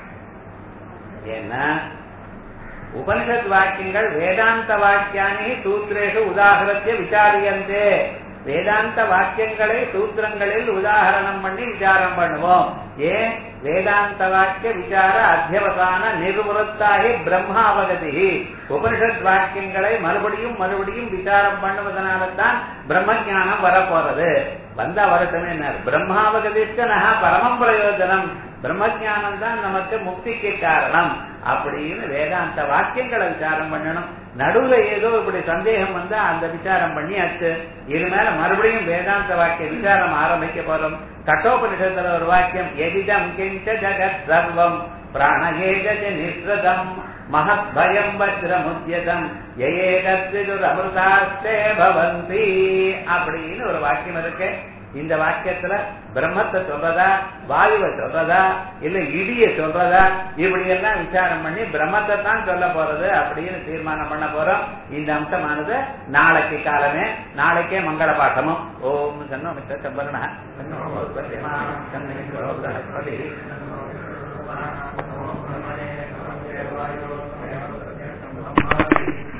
A: ஏன்னா உபனிஷத் வாக்கியங்கள் வேதாந்த வாக்கியானி சூத்திரேஷு உதாகரத்தை விசாரியந்தே. வேதாந்த வாக்கியங்களை சூத்திரங்களில் உதாரணம் பண்ணி விசாரம் பண்ணுவோம். ஏன்? வேதாந்த வாக்கிய விசார அத்தியவசான நிர்வருத்தாகி பிரம்மாவகதி. உபனிஷத் வாக்கியங்களை மறுபடியும் மறுபடியும் விசாரம் பண்ணுவதனால்தான் பிரம்ம ஞானம் வரப்போறது. வந்தா வரட்டுமே. பிரம்மாவகதிஷ்டனா பரமம் பிரயோஜனம். பிரம்ம ஞானம் தான் நமக்கு முக்திக்கு காரணம் அப்படின்னு வேதாந்த வாக்கியங்களை விசாரம் பண்ணணும். நடுவுல ஏதோ இப்படி சந்தேகம் வந்தா அந்த விசாரம் பண்ணியாச்சு. இது மேல மறுபடியும் வேதாந்த வாக்கிய விசாரம் ஆரம்பிக்க போறோம். கட்டோபனிஷத்துல ஒரு வாக்கியம், எதிதம் கிஞ்ச ஜகத் சர்வம் பிராணகேஜ நிஸ்ருதம் மகத் பயம் வஜ்ரமுத்யதம் ஏகத்விதுரமிருதாஸ்தே பவந்தி அப்படின்னு ஒரு வாக்கியம் இருக்கு. இந்த வாக்கியத்துல பிரம்மத்தை சொல்றதா, வாயுவை சொல்றதா, இல்ல இடிய சொல்றதா, இப்படி எல்லாம் விசாரம் பண்ணி பிரம்மத்தை தான் சொல்ல போறது அப்படின்னு தீர்மானம் பண்ண போறோம். இந்த அம்சமானது நாளைக்கு காலமே, நாளைக்கே மங்கள பாட்டமும். ஓம் சன்னோ மிஸ்ர சம்பரண சன்னோ